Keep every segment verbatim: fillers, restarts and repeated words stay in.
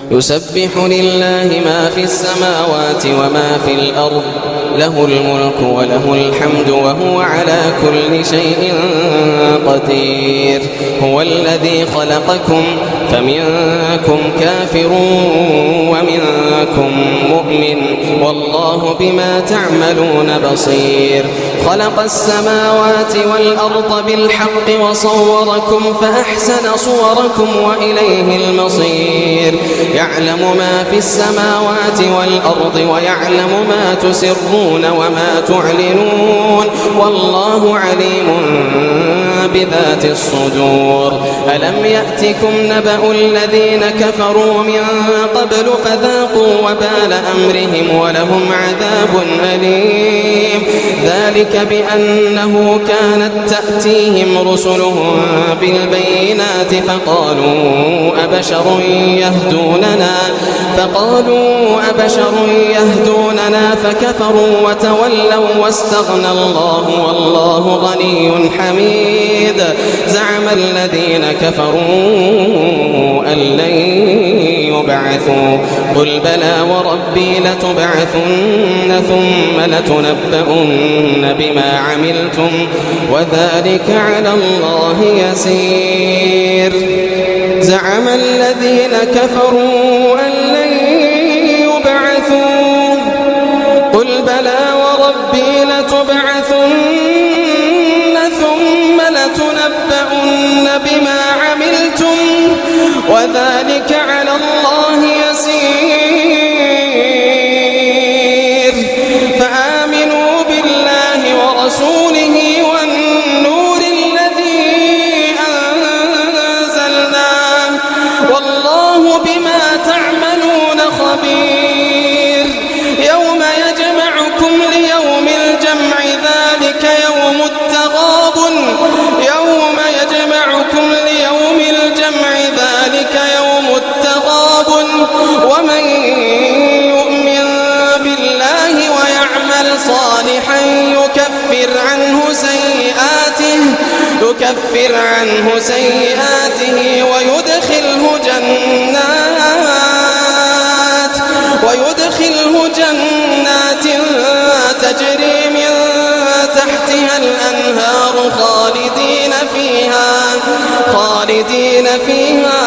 يسبح لله ما في السماوات وما في الأرض له الملك وله الحمد وهو على كل شيء قدير. هو الذي خلقكم فمنكم كافر ومنكم مؤمن والله بما تعملون بصير. خلق السماوات والأرض بالحق وصوركم فأحسن صوركم وإليه المصير. يعلم ما في السماوات والأرض ويعلم ما تسرون وما تعلنون والله عليم بذات الصدور. ألم يأتكم نبأ الذين كفروا من قبل فذاقوا وبال أمرهم ولهم عذاب أليم. ذلك بأنه كانت تأتيهم رسلهم بالبينات فقالوا أبشر يهدوننا فقالوا أبشر يهدوننا فكفروا وتولوا واستغنى الله والله غني حميد. زعم الذين كفروا أن لن يبعثوا قل بلى وربي لتبعثن ثم لتنبؤن بما عملتم وذلك على الله يسير. زعم الذين كفروا أن لن يبعثوا قل بلى وربي لتبعثن ثم لتنبؤن بما عملتم وذلك على الله يسير. فآمنوا بالله ورسوله والنور الذي أنزلنا والله بما تعملون خبير. يوم يجمعكم ليوم الجمع ذلك يوم التغابن يوم يجمعكم ليوم الجمع ذلك يوم التغابن. ومن يؤمن بالله ويعمل صالحا يكفر عنه سيئاته يكفر عنه سيئاته ويدخله جنات ويدخله جنات تجري من تحتها الأنهار خالدين فيها خالدين فيها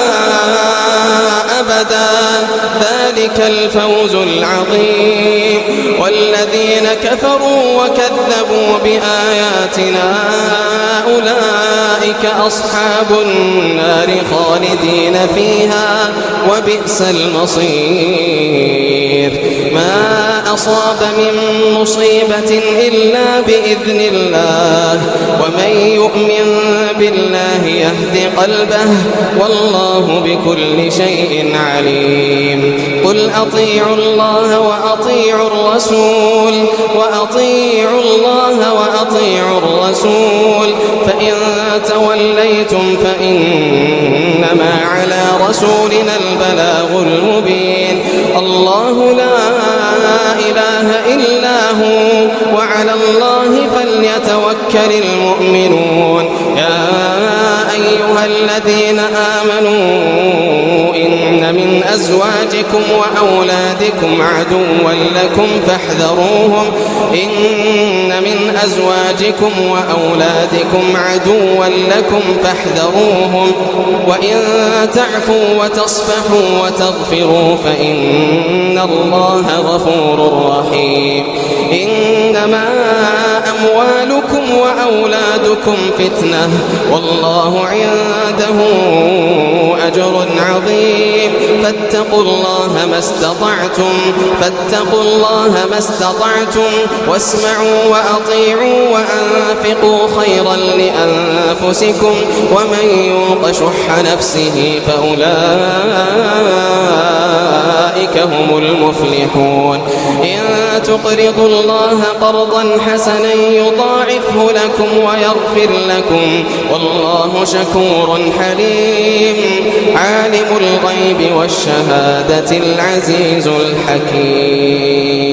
أبدا. ذلك الفوز العظيم. والذين كفروا وكذبوا بآياتنا أولئك أصحاب النار خالدين فيها وبئس المصير. ما أصاب من مصيبة إلا بإذن الله ومن يؤمن بالله يهد قلبه والله بكل شيء عليم. قل أطيعوا الله وأطيعوا الرسول وأطيعوا الله وأطيعوا الرسول فإن توليتم فإنما على رسولنا البلاغ المبين. الله لا إله إلا هو وعلى الله فليتوكل المؤمنون. يا أيها الذين آمنوا إن من أزواجكم وأولادكم عدوا لكم فاحذروهم إن من أزواجكم وأولادكم عدوا لكم فاحذروهم وإن تعفوا وتصفحوا وتغفروا فإن الله غفور رحيم. إنما أموالكم وأولادكم فتنة والله عنده أجر عظيم. فاتقوا الله ما استطعتم فاتقوا الله ما استطعتم واسمعوا وأطيعوا وأنفقوا خيرا لأنفسكم ومن يوق شح نفسه فأولئك هم المفلحون. إن تقرضوا الله قرضا حسنا يضاعفه لكم ويغفر لكم والله شكور حليم. عالم الغيب والشهادة العزيز الحكيم.